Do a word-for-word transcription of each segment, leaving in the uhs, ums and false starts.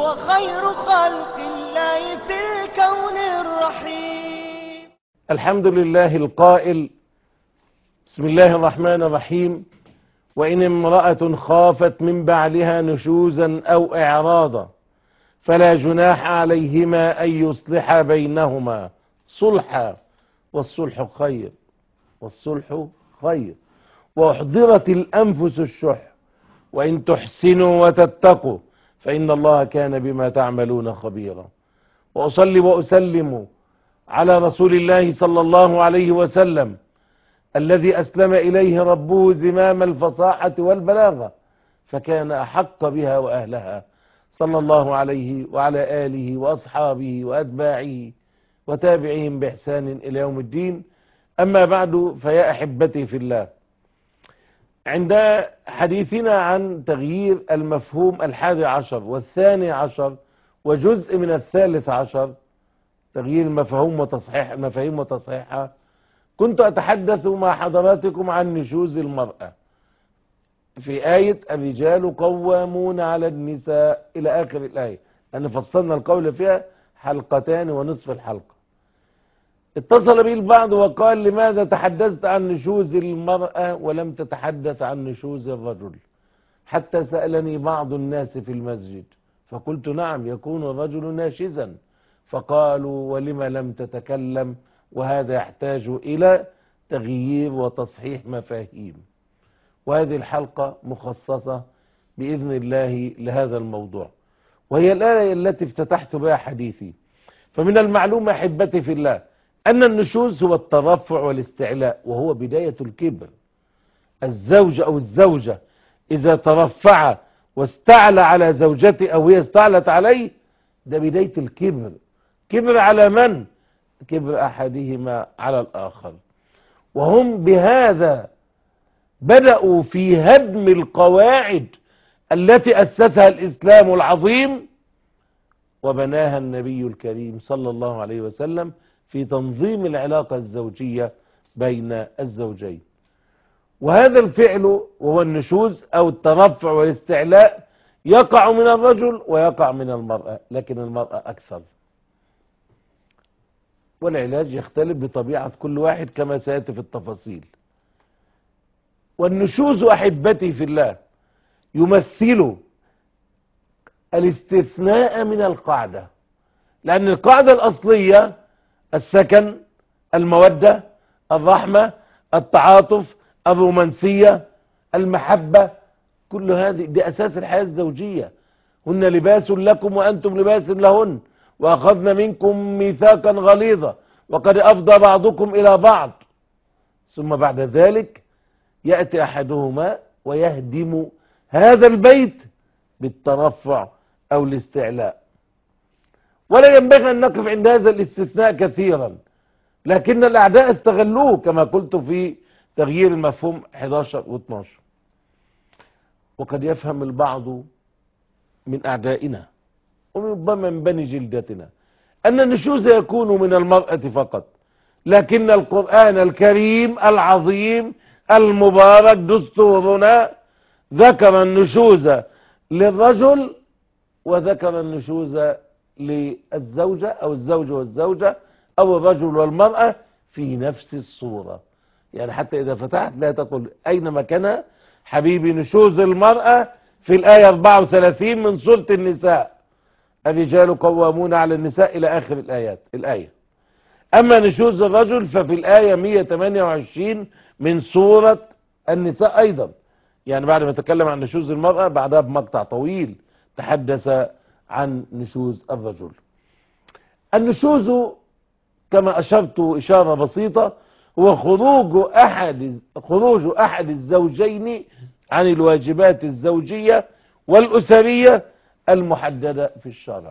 وهو خير خلق الله في الكون الرحيم. الحمد لله القائل: بسم الله الرحمن الرحيم: وإن امرأة خافت من بعلها نشوزا أو إعراضا فلا جناح عليهما أن يصلحا بينهما صلحا والصلح خير والصلح خير وأحضرت الأنفس الشح وإن تحسنوا وتتقوا فإن الله كان بما تعملون خبيرا. وأصلي وأسلم على رسول الله صلى الله عليه وسلم الذي أسلم إليه ربه زمام الفصاحة والبلاغة فكان أحق بها وأهلها، صلى الله عليه وعلى آله وأصحابه وأتباعه وتابعهم بإحسان إلى يوم الدين. أما بعد، فيا أحبتي في الله، عند حديثنا عن تغيير المفهوم الحادي عشر والثاني عشر وجزء من الثالث عشر، تغيير المفهوم وتصحيح المفاهيم وتصحيحها، كنت أتحدث مع حضراتكم عن نشوز المرأة في آية الرجال قوامون على النساء إلى آخر الآية، أن فصلنا القول فيها حلقتان ونصف الحلقة. اتصل به البعض وقال: لماذا تحدثت عن نشوز المرأة ولم تتحدث عن نشوز الرجل؟ حتى سألني بعض الناس في المسجد فقلت: نعم، يكون الرجل ناشزا. فقالوا: ولم لم تتكلم؟ وهذا يحتاج إلى تغيير وتصحيح مفاهيم، وهذه الحلقة مخصصة بإذن الله لهذا الموضوع، وهي الآية التي افتتحت بها حديثي. فمن المعلوم أحبتي في الله أن النشوز هو الترفع والاستعلاء، وهو بداية الكبر. الزوج أو الزوجة إذا ترفع واستعلى على زوجته أو هي استعلت عليه، ده بداية الكبر. كبر على من؟ كبر أحدهما على الآخر. وهم بهذا بدأوا في هدم القواعد التي أسسها الإسلام العظيم وبناها النبي الكريم صلى الله عليه وسلم في تنظيم العلاقة الزوجية بين الزوجين. وهذا الفعل وهو النشوز أو الترفع والاستعلاء يقع من الرجل ويقع من المرأة، لكن المرأة أكثر، والعلاج يختلف بطبيعة كل واحد كما سيأتي في التفاصيل. والنشوز أحبتي في الله يمثل الاستثناء من القاعدة، لأن القاعدة الأصلية السكن، المودة، الرحمة، التعاطف، الرومانسية، المحبة، كل هذه دي أساس الحياة الزوجية. هن لباس لكم وأنتم لباس لهن، وأخذنا منكم ميثاقا غليظا وقد أفضى بعضكم إلى بعض. ثم بعد ذلك يأتي أحدهما ويهدم هذا البيت بالترفع أو الاستعلاء. ولا ينبغي أن نقف عند هذا الاستثناء كثيرا، لكن الأعداء استغلوه كما قلت في تغيير المفهوم أحد عشر و اثني عشر. وقد يفهم البعض من أعدائنا وربما من بني جلدتنا أن النشوز يكون من المرأة فقط، لكن القرآن الكريم العظيم المبارك دستورنا ذكر النشوز للرجل وذكر النشوز للزوجة أو الزوج والزوجة أو الرجل والمرأة في نفس الصورة. يعني حتى إذا فتحت لا تقول أين مكانها حبيبي. نشوز المرأة في الآية أربعة وثلاثين من سورة النساء: الرجال قوامون على النساء إلى آخر الآيات الآية. أما نشوز الرجل ففي الآية مئة وثمانية وعشرين من سورة النساء أيضا. يعني بعد ما تكلم عن نشوز المرأة بعدها بمقطع طويل تحدث عن نشوز الرجل. النشوز كما أشرت إشارة بسيطة هو خروج أحد خروج أحد الزوجين عن الواجبات الزوجية والأسرية المحددة في الشرع.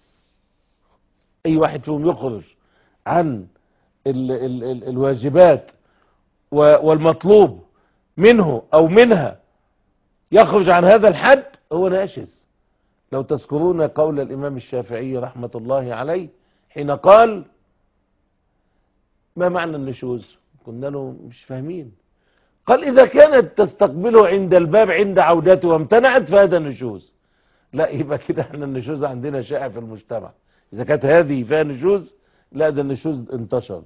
أي واحد فيهم يخرج عن ال ال ال الواجبات والمطلوب منه أو منها، يخرج عن هذا الحد، هو ناشز. لو تذكرون قول الإمام الشافعي رحمة الله عليه حين قال: ما معنى النشوز؟ قلنا له مش فاهمين. قال: إذا كانت تستقبله عند الباب عند عودته وامتنعت فهذا نشوز، لا يبقى كده احنا النشوز عندنا شائع في المجتمع. اذا كانت هذه فيها نشوز، لا ده النشوز انتشر.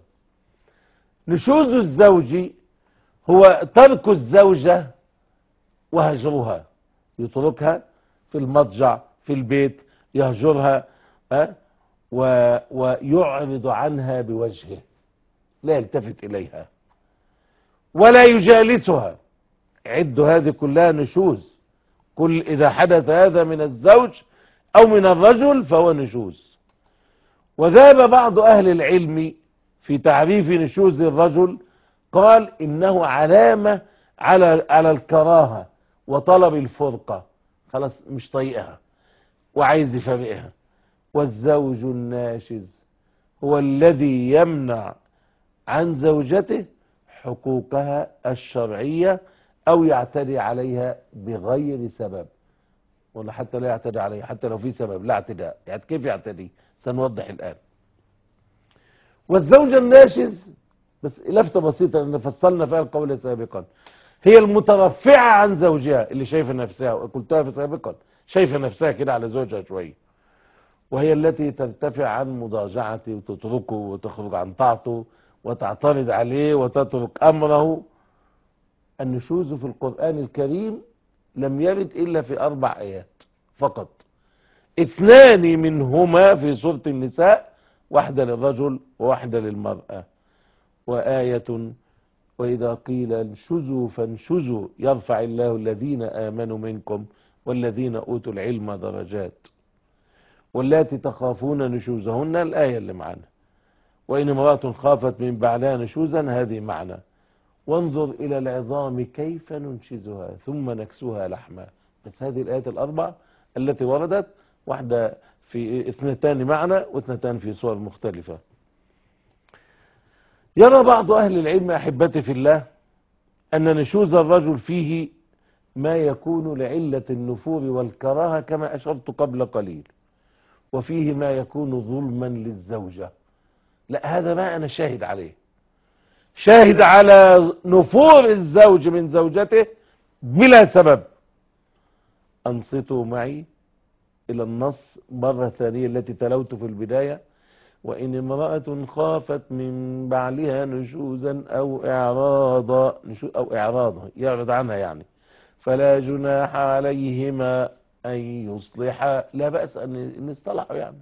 نشوز الزوج هو ترك الزوجة وهجرها، يتركها في المضجع في البيت، يهجرها أه؟ و... ويعرض عنها بوجهه، لا يلتفت إليها ولا يجالسها. عدوا هذه كلها نشوز. كل إذا حدث هذا من الزوج أو من الرجل فهو نشوز. وذهب بعض أهل العلم في تعريف نشوز الرجل، قال إنه علامة على على الكراهة وطلب الفرقة، خلاص مش طايقها وعايز يفرقها. والزوج الناشز هو الذي يمنع عن زوجته حقوقها الشرعية أو يعتدي عليها بغير سبب، ولا حتى لا يعتدي عليها، حتى لو في سبب لا اعتداء. يعني كيف يعتدي؟ سنوضح الآن. والزوجة الناشز، بس لفتة بسيطة لأن فصلنا فيها القول سابقا، هي المترفعة عن زوجها، اللي شايفة نفسها، قلتها في سابقا، شايفة نفسها كده على زوجها شوية، وهي التي ترتفع عن مضاجعته وتتركه وتخرج عن طاعته وتعترض عليه وتترك أمره. النشوز في القرآن الكريم لم يرد إلا في أربع آيات فقط، اثنان منهما في سورة النساء، واحدة للرجل وواحدة للمرأة. وآية وإذا قيل انشزوا فانشزوا يرفع الله الذين آمنوا منكم والذين أوتوا العلم درجات. واللاتي تخافون نشوزهن الآية اللي معنا. وإن امرأة خافت من بعلها نشوزا هذه معنى. وانظر إلى العظام كيف ننشزها ثم نكسوها لحما. بس هذه الآيات الأربع التي وردت، واحدة في اثنتان معنى واثنتان في صور مختلفة. يرى بعض أهل العلم أحبتي في الله أن نشوز الرجل فيه ما يكون لعلة النفور والكراهة كما أشرت قبل قليل، وفيه ما يكون ظلما للزوجة. لا هذا ما أنا شاهد عليه، شاهد على نفور الزوج من زوجته بلا سبب. أنصتوا معي إلى النص مرة ثانية التي تلوت في البداية. وإن امرأة خافت من بعلها نشوزا أو إعراضا، أو إعراضا يعرض عنها يعني، فلا جناح عليهما أن يصلحا، لا بأس أن يصطلحوا يعني،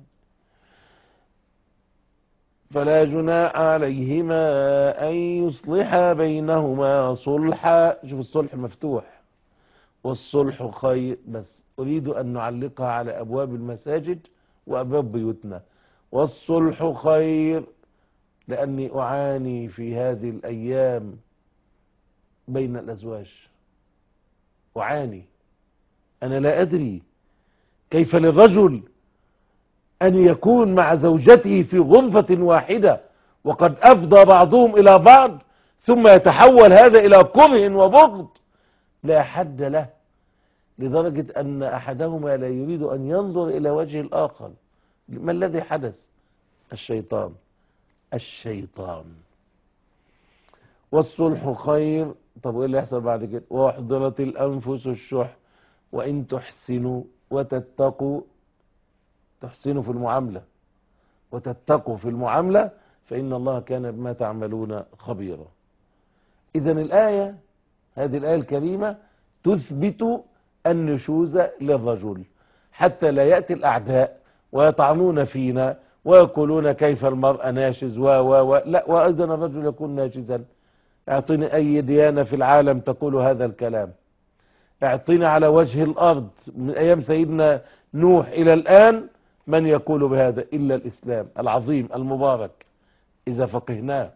فلا جناح عليهما أن يصلحا بينهما صلحا. شوف الصلح مفتوح، والصلح خير، بس أريد أن نعلقها على أبواب المساجد وأبواب بيوتنا. والصلح خير، لأني أعاني في هذه الأيام بين الأزواج، أعاني. أنا لا أدري كيف للرجل أن يكون مع زوجته في غرفة واحدة وقد أفضى بعضهم إلى بعض، ثم يتحول هذا إلى كره وبغض لا حد له، لدرجة أن أحدهما لا يريد أن ينظر إلى وجه الآخر. ما الذي حدث؟ الشيطان الشيطان. والصلح خير. طب وإيه اللي يحصل بعد كده؟ وأحضرت الأنفس الشح وإن تحسنوا وتتقوا، تحسنوا في المعاملة وتتقوا في المعاملة فإن الله كان بما تعملون خبيرا. إذن الآية، هذه الآية الكريمة تثبت النشوز للرجل، حتى لا يأتي الأعداء ويطعنون فينا ويقولون كيف المرأة ناشز و و و لا، وأيضا الرجل يكون ناشزا. اعطيني أي ديانة في العالم تقول هذا الكلام، اعطيني على وجه الأرض من أيام سيدنا نوح إلى الآن من يقول بهذا إلا الإسلام العظيم المبارك إذا فقهناه.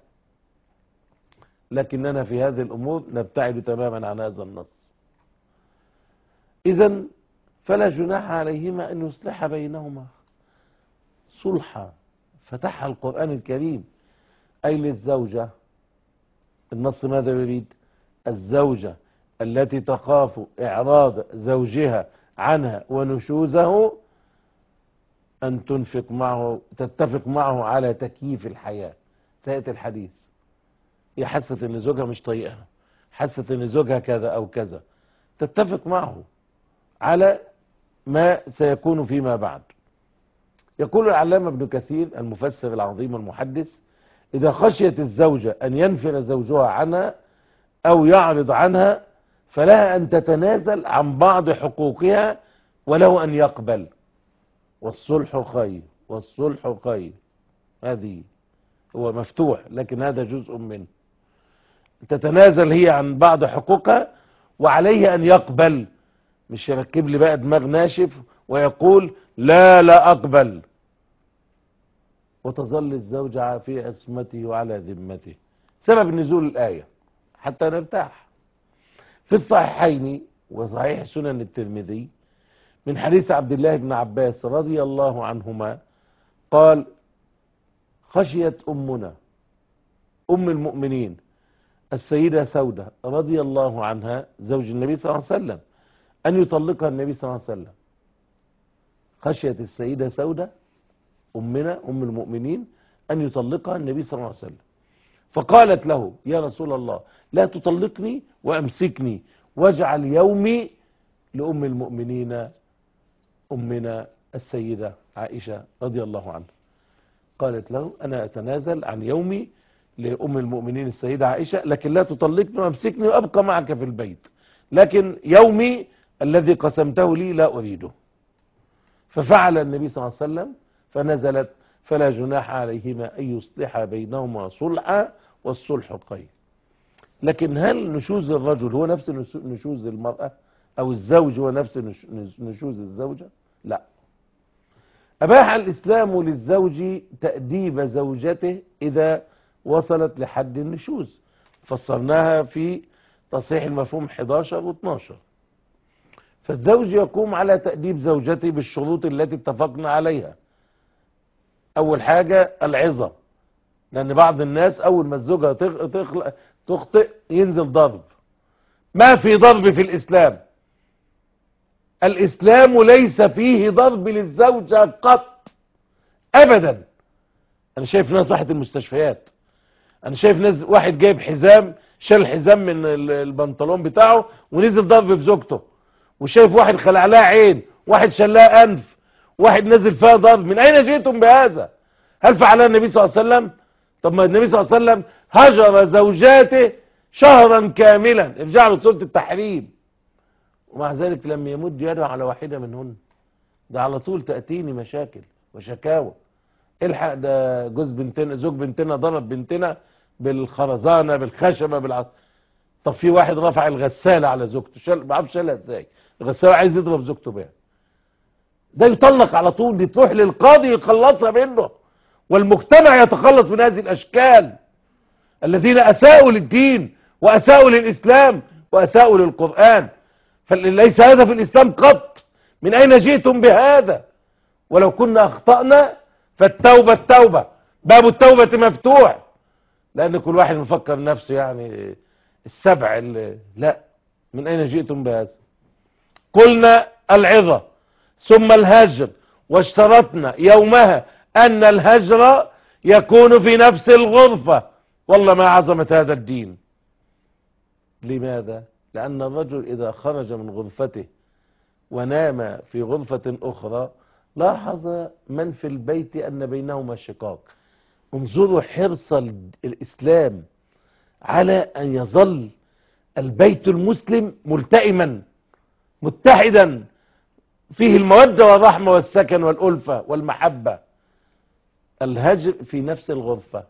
لكننا في هذه الأمور نبتعد تماما عن هذا النص. إذن فلا جناح عليهما أن يصلح بينهما صلحا، فتحها القرآن الكريم أي للزوجة. النص ماذا يريد؟ الزوجة التي تخاف إعراض زوجها عنها ونشوزه أن تنفق معه، تتفق معه على تكييف الحياة. سيأتي الحديث، هي حست أن زوجها مش طايقها، حست أن زوجها كذا أو كذا، تتفق معه على ما سيكون فيما بعد. يقول العلامة ابن كثير المفسر العظيم المحدث: إذا خشيت الزوجة أن ينفر زوجها عنها أو يعرض عنها فلها أن تتنازل عن بعض حقوقها وله أن يقبل، والصلح خير والصلح خير. هذه هو مفتوح لكن هذا جزء منه. تتنازل هي عن بعض حقوقها وعليه أن يقبل، مش يركب لي بقى دماغ ناشف ويقول لا لا أقبل، وتظل الزوجة في عصمته وعلى ذمته. سبب نزول الآية حتى نرتاح. في الصحيحين وصحيح سنن الترمذي من حديث عبد الله بن عباس رضي الله عنهما قال: خشيت أمنا أم المؤمنين السيدة سودة رضي الله عنها زوج النبي صلى الله عليه وسلم أن يطلقها النبي صلى الله عليه وسلم. خشيت السيدة سودة أمنا أم المؤمنين أن يطلقها النبي صلى الله عليه وسلم، فقالت له: يا رسول الله لا تطلقني وأمسكني واجعل يومي لأم المؤمنين أمنا السيدة عائشة رضي الله عنها. قالت له: أنا أتنازل عن يومي لأم المؤمنين السيدة عائشة، لكن لا تطلقني وأمسكني وأبقى معك في البيت، لكن يومي الذي قسمته لي لا أريده. ففعل النبي صلى الله عليه وسلم فنزلت: فلا جناح عليهما أن يصلحا بينهما صلحا والصلح خير. لكن هل نشوز الرجل هو نفس نشوز المرأة أو الزوج هو نفس نشوز الزوجة؟ لا. أباح الإسلام للزوج تأديب زوجته إذا وصلت لحد النشوز، فصلناها في تصحيح المفهوم احد عشر و اثناشر. فالزوج يقوم على تأديب زوجته بالشروط التي اتفقنا عليها. أول حاجة العظة، لأن بعض الناس أول ما الزوجة تخطئ ينزل ضرب. ما في ضرب في الإسلام. الإسلام ليس فيه ضرب للزوجة قط أبدا. أنا شايف ناس صحة المستشفيات، أنا شايف ناس واحد جايب حزام شال الحزام من البنطلون بتاعه ونزل ضرب في زوجته، وشايف واحد خلع لها عين، واحد شال لها أنف، واحد نزل فيها ضرب. من أين جئتم بهذا؟ هل فعلها النبي صلى الله عليه وسلم؟ طب ما النبي صلى الله عليه وسلم هجر زوجاته شهرا كاملا، ارجعوا لسورة التحريم، ومع ذلك لم يمد يده على واحدة منهن. ده على طول تأتيني مشاكل وشكاوى. الحق ده جوز بنتنا زوج بنتنا ضرب بنتنا بالخرزانة بالخشبة بالعص. طب في واحد رفع الغسالة على زوجته، شال ما عرفش شالها ازاي، الغسالة عايز يضرب زوجته بيها. ده يطلق على طول، دي تروح للقاضي يخلصها منه، والمجتمع يتخلص من هذه الأشكال الذين أساءوا للدين وأساءوا للإسلام وأساءوا للقرآن. فليس هذا في الإسلام قط. من أين جئتم بهذا؟ ولو كنا أخطأنا فالتوبة التوبة، باب التوبة مفتوح، لأن كل واحد مفكر نفسه يعني السبع اللي لا. من أين جئتم بهذا؟ قلنا العظة ثم الهجر، واشترطنا يومها أن الهجر يكون في نفس الغرفة. والله ما عظمة هذا الدين. لماذا؟ لأن الرجل إذا خرج من غرفته ونام في غرفة أخرى لاحظ من في البيت أن بينهما شقاق. انظروا حرص الإسلام على أن يظل البيت المسلم ملتئما متحدا، فيه المودة والرحمة والسكن والألفة والمحبة. الهجر في نفس الغرفة،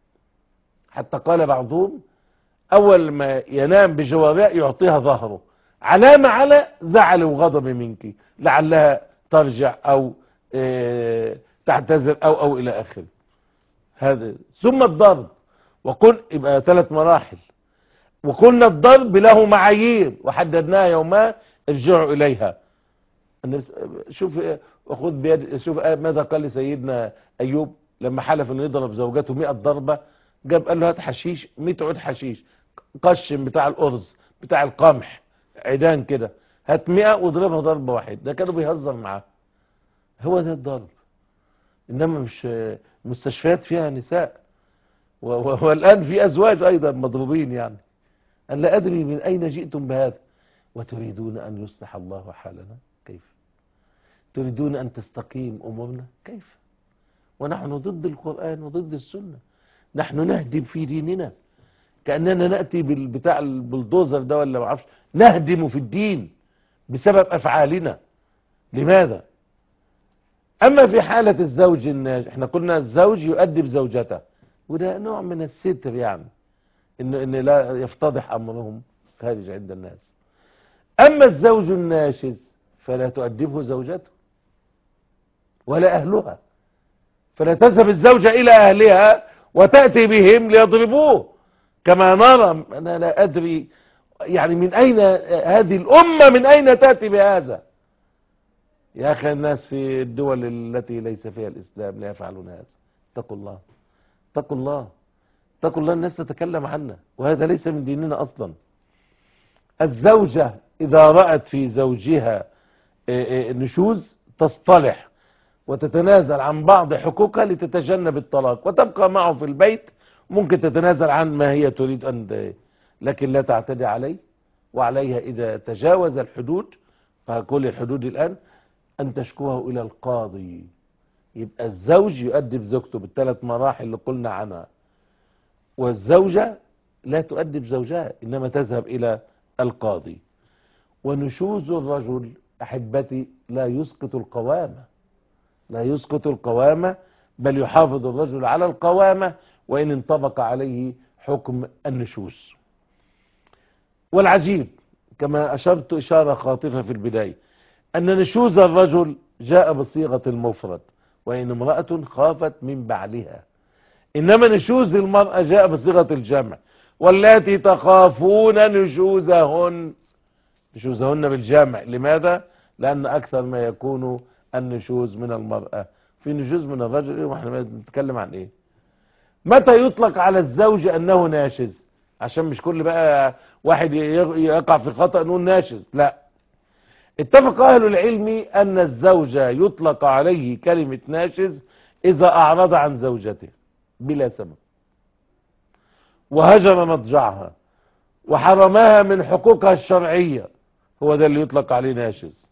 حتى قال بعضهم أول ما ينام بجوارها يعطيها ظهره، علامة على زعل وغضب منك لعلها ترجع أو اه تعتذر أو أو إلى آخره. هذا ثم الضرب، وكل يبقى ثلاث مراحل، وقلنا الضرب له معايير وحددناها يومها ارجعوا إليها. شوف خذ بيد، شوف ماذا قال لسيدنا أيوب لما حلف انه يضرب زوجته مئة ضربة، جاب قال له هات حشيش مئة عود حشيش، قشم بتاع الأرز بتاع القمح عيدان كده، هات مئة واضربها ضربة واحد. ده كانوا بيهزر معاه. هو ده الضرب. إنما مش مستشفيات فيها نساء، والآن في أزواج أيضا مضروبين. يعني أنا لا أدري من أين جئتم بهذا، وتريدون أن يصلح الله حالنا. كيف؟ تريدون أن تستقيم أمورنا؟ كيف ونحن ضد القرآن وضد السنة؟ نحن نهدم في ديننا كأننا نأتي بالبتاع البلدوزر ده ولا ما اعرفش، نهدم في الدين بسبب أفعالنا. لماذا؟ أما في حالة الزوج الناجح، احنا قلنا الزوج يؤدب زوجته، وده نوع من الستر، يعني إن, إن لا يفتضح أمرهم خارج عند الناس. أما الزوج الناشز فلا تؤدبه زوجته ولا أهلها، فلا تذهب الزوجة إلى أهلها وتأتي بهم ليضربوه كما نرى. أنا لا أدري يعني من أين هذه الأمة، من أين تأتي بهذا؟ يا أخي الناس في الدول التي ليس فيها الإسلام لا يفعلون هذا. اتقوا الله، اتقوا الله، اتقوا الله. الناس تتكلم عنا وهذا ليس من ديننا أصلا. الزوجة إذا رأت في زوجها نشوز تصطلح وتتنازل عن بعض حقوقها لتتجنب الطلاق وتبقى معه في البيت. ممكن تتنازل عن ما هي تريد أن، لكن لا تعتدي عليه وعليها إذا تجاوز الحدود، فكل الحدود الآن، أن تشكوه إلى القاضي. يبقى الزوج يؤدب زوجته بالثلاث مراحل اللي قلنا عنها، والزوجة لا تؤدب زوجها إنما تذهب إلى القاضي. ونشوز الرجل أحبتي لا يسقط القوامة، لا يسقط القوامة، بل يحافظ الرجل على القوامة وإن انطبق عليه حكم النشوز. والعجيب كما أشرت إشارة خاطفة في البداية أن نشوز الرجل جاء بصيغة المفرد وإن امرأة خافت من بعلها، إنما نشوز المرأة جاء بصيغة الجمع، واللاتي تخافون نشوزهن، نشوزهن بالجمع. لماذا؟ لأن أكثر ما يكون النشوز من المرأة، في نشوز من الرجل. إيه واحنا بنتكلم عن إيه؟ متى يطلق على الزوج أنه ناشز؟ عشان مش كل بقى واحد يقع في خطأ نقول ناشز، لا. اتفق أهل العلم أن الزوج يطلق عليه كلمة ناشز إذا أعرض عن زوجته بلا سبب وهجر مضجعها وحرمها من حقوقها الشرعية، هو ده اللي يطلق عليه ناشز.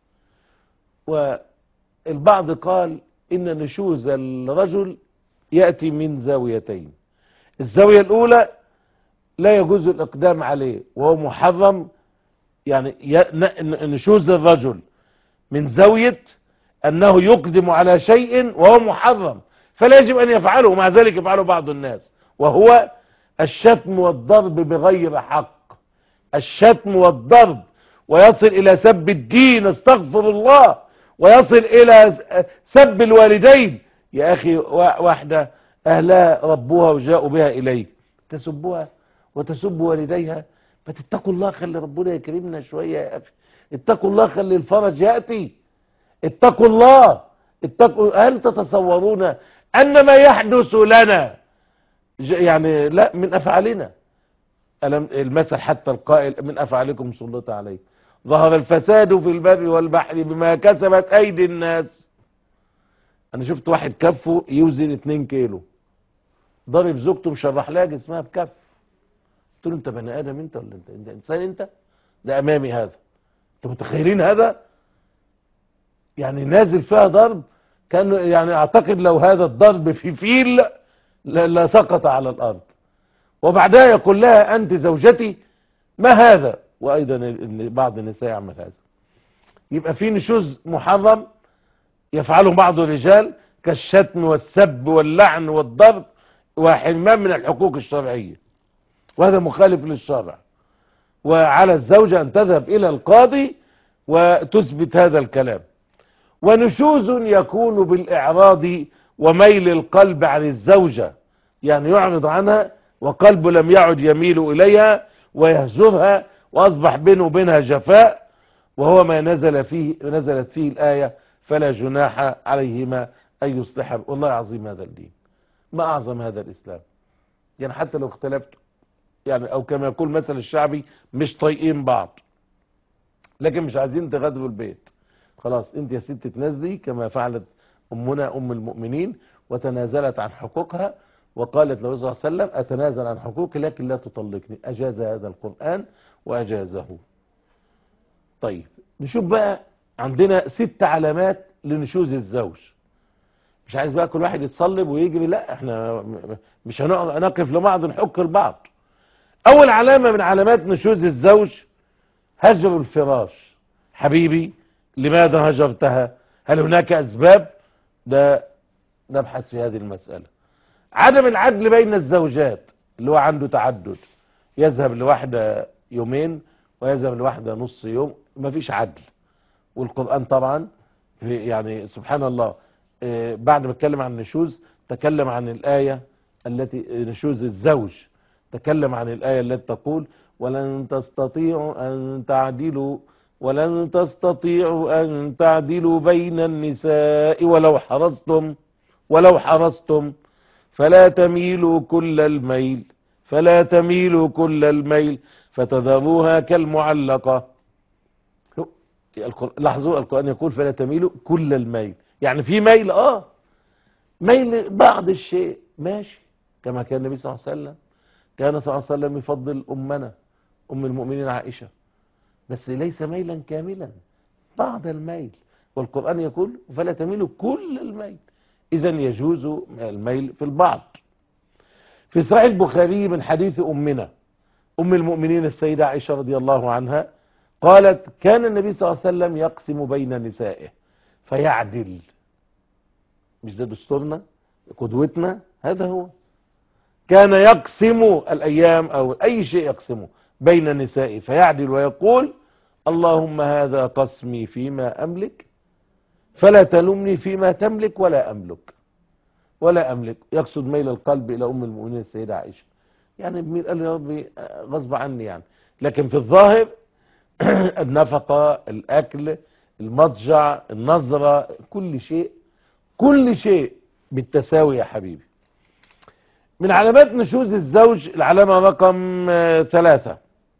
والبعض قال إن نشوز الرجل يأتي من زاويتين. الزاوية الأولى لا يجوز الإقدام عليه وهو محرم، يعني نشوز الرجل من زاوية أنه يقدم على شيء وهو محرم فلا يجب أن يفعله، ومع ذلك يفعله بعض الناس، وهو الشتم والضرب بغير حق. الشتم والضرب ويصل إلى سب الدين، استغفر الله، ويصل إلى سب الوالدين. يا أخي واحدة أهلها ربوها وجاءوا بها إليك تسبوها وتسب والديها، فتتقوا الله، خلي ربنا يكرمنا شوية يا أخي. اتقوا الله، خلي الفرج يأتي. اتقوا الله، اتقوا. هل تتصورون أن ما يحدث لنا يعني لا من أفعالنا؟ المثل حتى القائل من أفعالكم سلط عليه. ظهر الفساد في البر والبحر بما كسبت أيدي الناس. أنا شفت واحد كفه يوزن اتنين كيلو ضرب زوجته مشرح لها جسمها بكف. قلت له انت بني ادم انت ولا انت, انت انسان؟ انت ده امامي هذا، انتوا متخيلين هذا؟ يعني نازل فيها ضرب كانه، يعني اعتقد لو هذا الضرب في فيل لا سقط على الارض. وبعدها يقول لها انت زوجتي، ما هذا؟ وايضا ان بعض النساء يعمل هذا. يبقى في نشوز محرم يفعله بعض الرجال كالشتم والسب واللعن والضرب وحرمان من الحقوق الشرعية، وهذا مخالف للشرع. وعلى الزوجة أن تذهب إلى القاضي وتثبت هذا الكلام. ونشوز يكون بالإعراض وميل القلب عن الزوجة، يعني يعرض عنها وقلبه لم يعد يميل إليها ويهجرها وأصبح بينه وبينها جفاء، وهو ما نزل فيه نزلت فيه الآية فلا جناح عليهما أن يصلحا. والله عظيم هذا الدين، ما أعظم هذا الإسلام. يعني حتى لو اختلفتوا، يعني او كما يقول مثل الشعبي مش طايقين بعض لكن مش عايزين تغادروا البيت، خلاص انت يا ست تنازلي كما فعلت امنا ام المؤمنين وتنازلت عن حقوقها وقالت له صلى الله عليه وسلم اتنازل عن حقوقي لكن لا تطلقني. اجاز هذا القرآن واجازه. طيب نشوف بقى، عندنا ست علامات لنشوز الزوج. مش عايز بقى كل واحد يتصلب ويجري، لا احنا مش هنقف لبعض نحك البعض. اول علامة من علامات نشوز الزوج هجر الفراش. حبيبي لماذا هجرتها؟ هل هناك اسباب؟ ده نبحث في هذه المسألة. عدم العدل بين الزوجات، اللي هو عنده تعدد، يذهب لواحدة يومين ويذهب لواحدة نص يوم، مفيش عدل. والقرآن طبعا يعني سبحان الله بعد ما اتكلم عن النشوز تكلم عن الآية التي نشوز الزوج، تكلم عن الآية التي تقول ولن تستطيعوا أن تعدلوا ولن تستطيعوا أن تعدلوا بين النساء ولو حرصتم ولو حرصتم فلا تميلوا كل الميل فلا تميلوا كل الميل فتذروها كالمعلقة. لاحظوا القرآن يقول فلا تميلوا كل الميل، يعني في ميل اه ميل بعض الشيء ماشي، كما كان النبي صلى الله عليه وسلم كان صلى الله عليه وسلم يفضل أمنا أم المؤمنين عائشة، بس ليس ميلا كاملا، بعض الميل. والقرآن يقول فلا تميلوا كل الميل، إذا يجوز الميل في البعض. في صحيح البخاري من حديث أمنا أم المؤمنين السيدة عائشة رضي الله عنها قالت كان النبي صلى الله عليه وسلم يقسم بين نسائه فيعدل. مش ده دستورنا قدوتنا؟ هذا هو. كان يقسم الأيام أو أي شيء يقسمه بين نسائه فيعدل ويقول اللهم هذا قسمي فيما أملك فلا تلومني فيما تملك ولا أملك ولا أملك. يقصد ميل القلب إلى أم المؤمنين السيدة عائشة، يعني بميل قال يا ربي غصب عني يعني، لكن في الظاهر النفقة، الأكل، المضجع، النظرة، كل شيء كل شيء بالتساوي يا حبيبي. من علامات نشوز الزوج العلامة رقم ثلاثة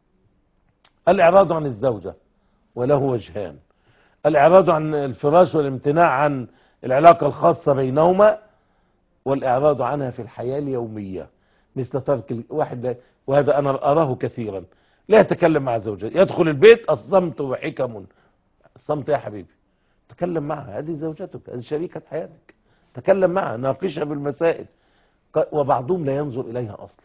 الإعراض عن الزوجة، وله وجهان: الإعراض عن الفراش والامتناع عن العلاقة الخاصة بينهما، والإعراض عنها في الحياة اليومية، مثل ترك الواحد، وهذا أنا أراه كثيرا، لا يتكلم مع زوجته، يدخل البيت الصمت وحكم. الصمت يا حبيبي، تكلم معها، هذه زوجتك، هذه شريكة حياتك، تكلم معها، ناقشها بالمسائل. وبعضهم لا ينظر إليها أصلا.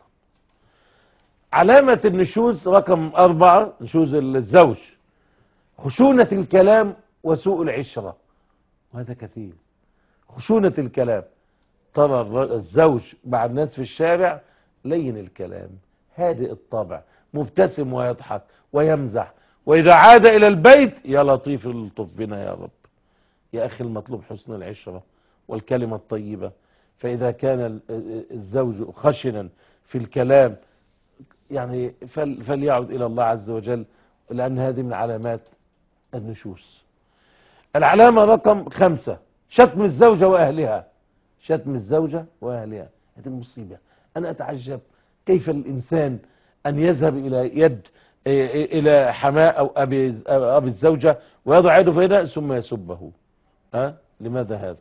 علامة النشوز رقم أربعة نشوز الزوج خشونة الكلام وسوء العشرة، وهذا كثير. خشونة الكلام، ترى الزوج مع الناس في الشارع لين الكلام، هادئ الطبع، مبتسم ويضحك ويمزح، وإذا عاد إلى البيت يا لطيف الطف بنا يا رب. يا أخي المطلوب حسن العشرة والكلمة الطيبة. فإذا كان الزوج خشنا في الكلام يعني فليعد إلى الله عز وجل، لأن هذه من علامات النشوز. العلامة رقم خمسة شتم الزوجة وأهلها. شتم الزوجة وأهلها هذه المصيبة. أنا أتعجب كيف الإنسان أن يذهب إلى يد إلى حماء أو أبي, أبي الزوجة ويضع يده في يده ثم يسبه. أه؟ لماذا هذا؟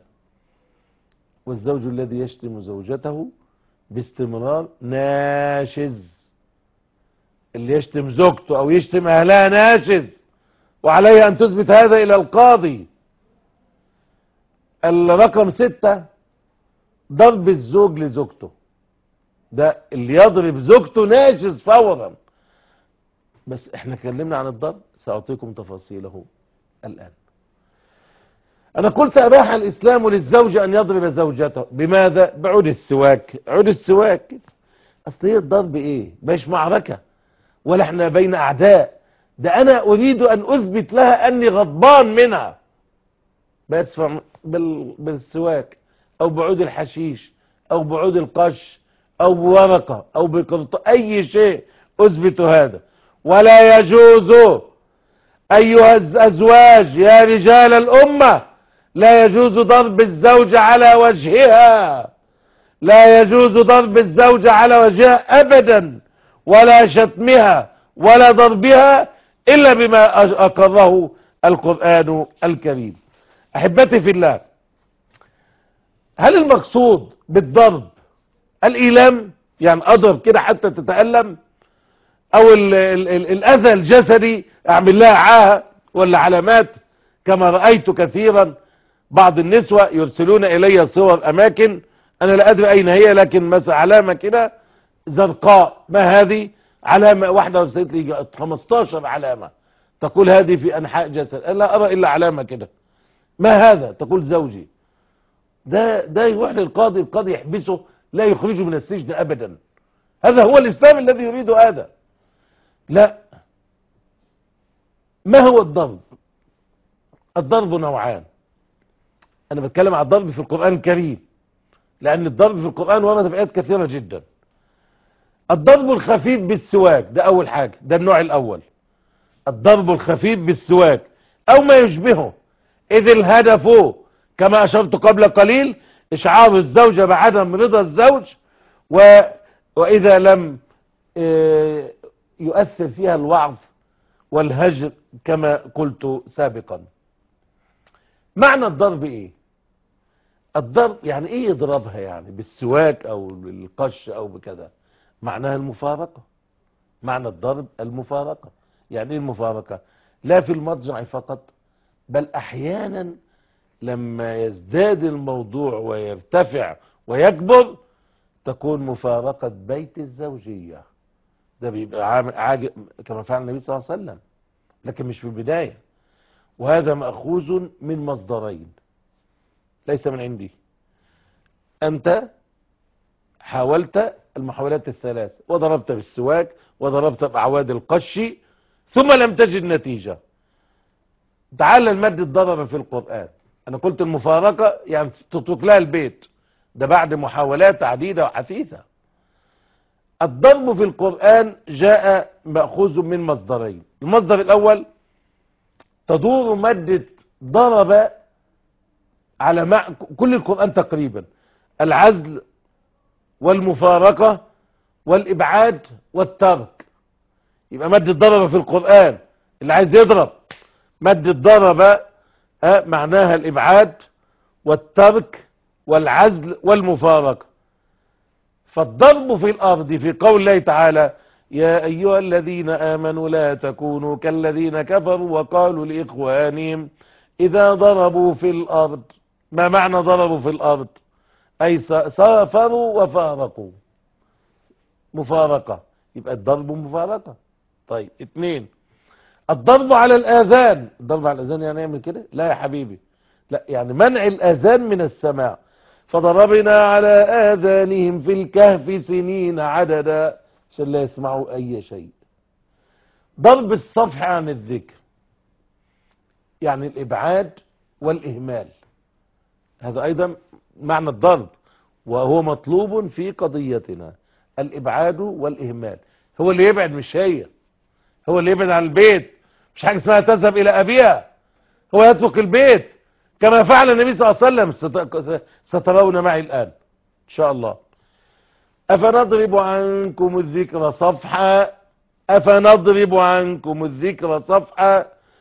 والزوج الذي يشتم زوجته باستمرار ناشز. اللي يشتم زوجته أو يشتم أهلها ناشز، وعليه أن تثبت هذا إلى القاضي. الرقم ستة ضرب الزوج لزوجته. ده اللي يضرب زوجته ناشز فورا. بس احنا اتكلمنا عن الضرب، سأعطيكم تفاصيله الآن. أنا قلت أباح الإسلام للزوج أن يضرب زوجته. بماذا؟ بعود السواك. عود السواك. أصل هي الضرب إيه؟ مش معركة ولا احنا بين أعداء، ده أنا أريد أن أثبت لها أني غضبان منها، بس بالسواك أو بعود الحشيش أو بعود القش أو بورقة أو بقرط أي شيء أثبت هذا. ولا يجوز أيها الأزواج يا رجال الأمة، لا يجوز ضرب الزوجة على وجهها، لا يجوز ضرب الزوجة على وجهها أبدا، ولا شتمها ولا ضربها إلا بما أقره القرآن الكريم. أحبتي في الله، هل المقصود بالضرب الإيلام، يعني أضرب كده حتى تتألم، أو ال ال ال الأذى الجسدي أعمل لها عاهة ولا علامات كما رأيت كثيرا؟ بعض النسوة يرسلون إلي صور أماكن أنا لا أدري أين هي، لكن مثلا علامة كده زرقاء، ما هذه؟ علامة واحدة ارسلت لي خمستاشر علامة تقول هذه في أنحاء جسد، لا أرى إلا علامة كده. ما هذا؟ تقول زوجي. ده ده يروح للقاضي، القاضي يحبسه لا يخرجه من السجن أبدا. هذا هو الإسلام الذي يريد هذا؟ لا. ما هو الضرب؟ الضرب نوعان. أنا بتكلم عن الضرب في القرآن الكريم، لأن الضرب في القرآن ورد في آيات كثيرة جدا. الضرب الخفيف بالسواك ده أول حاجة، ده النوع الأول. الضرب الخفيف بالسواك أو ما يشبهه، إذ الهدف كما أشرت قبل قليل إشعار الزوجة بعدم رضا الزوج، و... وإذا لم يؤثر فيها الوعظ والهجر كما قلت سابقا. معنى الضرب إيه؟ الضرب يعني إيه يضربها؟ يعني بالسواك أو بالقش أو بكذا، معناها المفارقة. معنى الضرب المفارقة. يعني إيه المفارقة؟ لا في المضجع فقط، بل أحيانا لما يزداد الموضوع ويرتفع ويكبر تكون مفارقة بيت الزوجية. ده بيبقى عاجب كما فعل النبي صلى الله عليه وسلم، لكن مش في البداية. وهذا مأخوذ من مصدرين ليس من عندي. أنت حاولت المحاولات الثلاث، وضربت بالسواك وضربت بأعواد القش ثم لم تجد نتيجة. تعال نمد الضرب في القرآن. أنا قلت المفارقة يعني تترك لها البيت، ده بعد محاولات عديدة وحثيثة. الضرب في القرآن جاء مأخوذ من مصدرين. المصدر الأول تدور مادة ضرب على مع... كل القرآن تقريبا، العزل والمفارقة والإبعاد والترك. يبقى مادة ضرب في القرآن اللي عايز يضرب مادة ضرب أه معناها الإبعاد والترك والعزل والمفارقة. فالضرب في الأرض في قول الله تعالى يا أيها الذين آمنوا لا تكونوا كالذين كفروا وقالوا لإخوانهم إذا ضربوا في الأرض. ما معنى ضربوا في الأرض؟ أي سافروا وفارقوا، مفارقة. يبقى الضرب مفارقة. طيب اتنين، الضرب على الآذان. الضرب على الآذان يعني يعمل كده؟ لا يا حبيبي، لا، يعني منع الآذان من السماع. فضربنا على آذانهم في الكهف سنين عددا عشان لا يسمعوا أي شيء. ضرب الصفح عن الذكر يعني الإبعاد والإهمال، هذا أيضا معنى الضرب، وهو مطلوب في قضيتنا. الإبعاد والإهمال، هو اللي يبعد مش هي، هو اللي يبعد عن البيت. مش حاجة اسمها تذهب إلى أبيها، هو يترك البيت كما فعل النبي صلى الله عليه وسلم. سترون معي الآن إن شاء الله. أفنضرب عنكم الذكر صفحا أفنضرب عنكم الذكر صفحا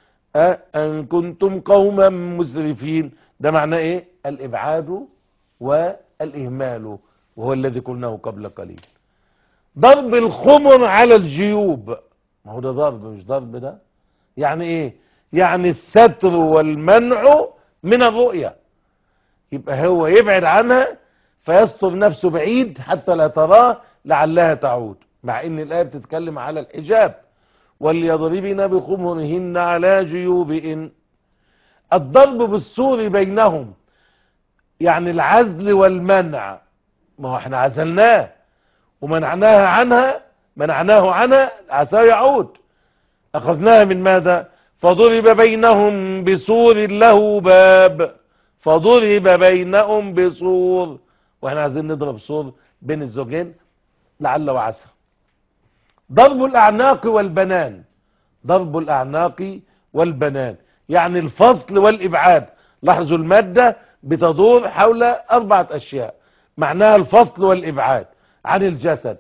أن كنتم قوما مسرفين. ده معناه إيه؟ الإبعاد والإهمال، وهو الذي قلناه قبل قليل. ضرب الخمر على الجيوب، ما هو ده ضرب مش ضرب ده؟ يعني إيه؟ يعني الستر والمنع من الرؤية. يبقى هو يبعد عنها فيستر نفسه بعيد حتى لا تراه لعلها تعود، مع ان الآية بتتكلم على الحجاب وليضربن بخمرهن على جيوبهن. الضرب بالسور بينهم يعني العزل والمنع. ما هو احنا عزلناه ومنعناها عنها، منعناه عنها عسى يعود. أخذناها من ماذا؟ فضرب بينهم بسور له باب، فضرب بينهم بسور. واحنا عايزين نضرب سور بين الزوجين لعل وعسى. ضرب الأعناق والبنان، ضرب الأعناق والبنان يعني الفصل والإبعاد. لاحظوا المادة بتدور حول أربعة أشياء معناها الفصل والإبعاد عن الجسد.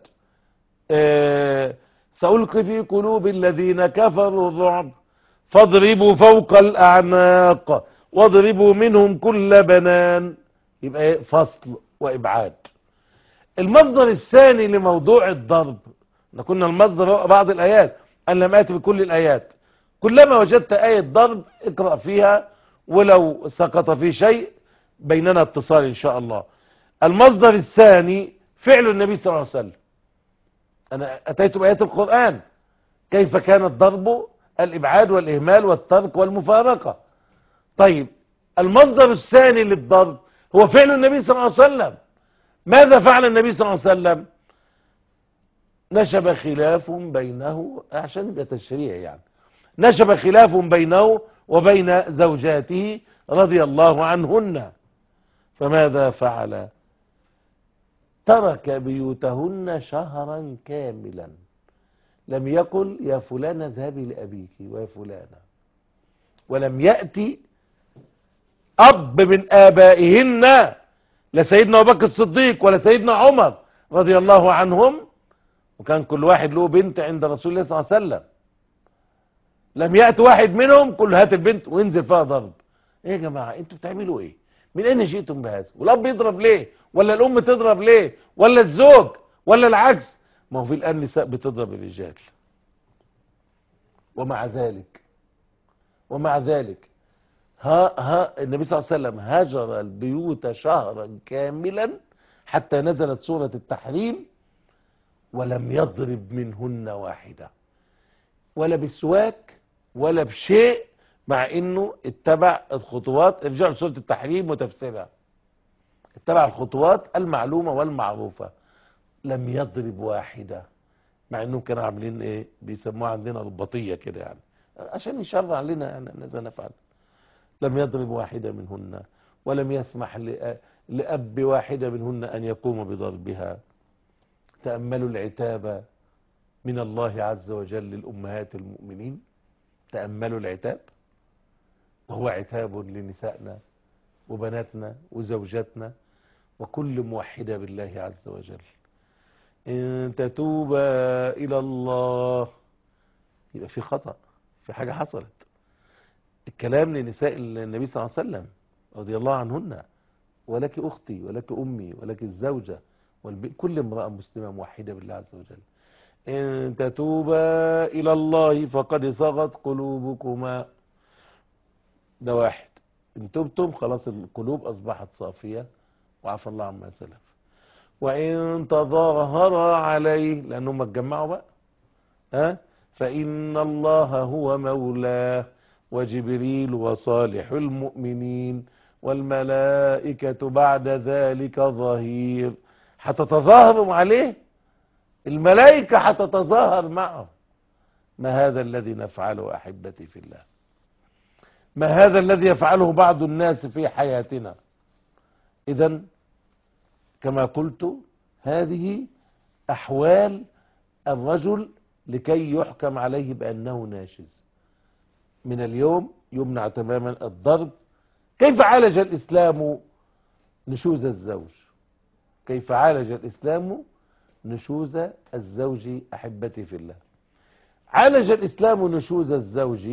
أه سألقي في قلوب الذين كفروا الرعب فاضربوا فوق الأعناق واضربوا منهم كل بنان. يبقى ايه؟ فصل وإبعاد. المصدر الثاني لموضوع الضرب، احنا كنا المصدر بعض الآيات، أن لم آتي بكل الآيات. كلما وجدت آية ضرب اقرأ فيها ولو سقط في شيء بيننا اتصال إن شاء الله. المصدر الثاني فعل النبي صلى الله عليه وسلم. أنا أتيت بآيات القرآن كيف كان الضرب، الإبعاد والإهمال والترك والمفارقة. طيب المصدر الثاني للضرب هو فعل النبي صلى الله عليه وسلم. ماذا فعل النبي صلى الله عليه وسلم؟ نشب خلاف بينه، عشان يبقى تشريع يعني، نشب خلاف بينه وبين زوجاته رضي الله عنهن، فماذا فعل؟ ترك بيوتهن شهرا كاملا، لم يقل يا فلان اذهبي لأبيك ويا فلانة، ولم يأتي أب من آبائهن، لا سيدنا أبو بكر الصديق ولا سيدنا عمر رضي الله عنهم، وكان كل واحد له بنت عند رسول الله صلى الله عليه وسلم، لم يأتي واحد منهم كل هات البنت وينزل فيها ضرب. ايه يا جماعة انتوا بتعملوا ايه؟ من اين جئتم بهذا؟ والاب يضرب ليه؟ ولا الام تضرب ليه؟ ولا الزوج؟ ولا العكس؟ ما هو في الآن نساء بتضرب الرجال. ومع ذلك ومع ذلك ها ها النبي صلى الله عليه وسلم هجر البيوت شهرا كاملا حتى نزلت سورة التحريم، ولم يضرب منهن واحدة، ولا بالسواك ولا بشيء، مع انه اتبع الخطوات. ارجعوا لسورة التحريم وتفسيرها، اتبع الخطوات المعلومة والمعروفة، لم يضرب واحدة، مع انهم كانوا عاملين ايه بيسموها عندنا رباطية كده يعني عشان يشرع لنا يعني ماذا نفعل. لم يضرب واحدة منهن، ولم يسمح لأب واحدة منهن أن يقوم بضربها. تأملوا العتاب من الله عز وجل للأمهات المؤمنين، تأملوا العتاب، وهو عتاب لنسائنا وبناتنا وزوجاتنا وكل موحدة بالله عز وجل. إن تتوبا إلى الله، يبقى في خطأ، في حاجة حصلت. الكلام لنساء النبي صلى الله عليه وسلم رضي الله عنهن، ولك أختي ولك أمي ولك الزوجة كل امرأة مسلمة موحدة بالله عز وجل. إن تتوبا إلى الله فقد صغت قلوبكما، ده واحد. إن تبتم خلاص القلوب أصبحت صافية وعفى الله عما سلف. وإن تظاهر عليه، لأنهم اتجمعوا بقى، ها فإن الله هو مولاه وجبريل وصالح المؤمنين والملائكة بعد ذلك ظهير. هتتظاهروا عليه، الملائكة هتتظاهر معه. ما هذا الذي نفعله أحبتي في الله؟ ما هذا الذي يفعله بعض الناس في حياتنا؟ إذن كما قلت هذه أحوال الرجل لكي يحكم عليه بأنه ناشز. من اليوم يمنع تماما الضرب. كيف عالج الإسلام نشوز الزوج؟ كيف عالج الإسلام نشوز الزوج أحبتي في الله؟ عالج الإسلام نشوز الزوج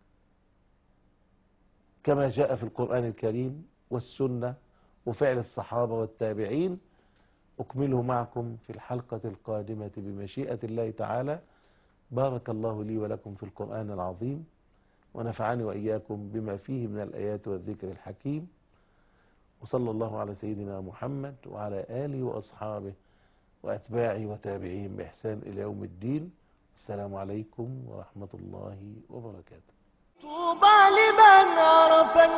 كما جاء في القرآن الكريم والسنة وفعل الصحابة والتابعين. أكمله معكم في الحلقة القادمة بمشيئة الله تعالى. بارك الله لي ولكم في القرآن العظيم، ونفعني وإياكم بما فيه من الآيات والذكر الحكيم، وصلى الله على سيدنا محمد وعلى آله وأصحابه وأتباعه وتابعين بإحسان إلى يوم الدين. السلام عليكم ورحمة الله وبركاته. طوبى لمن عرف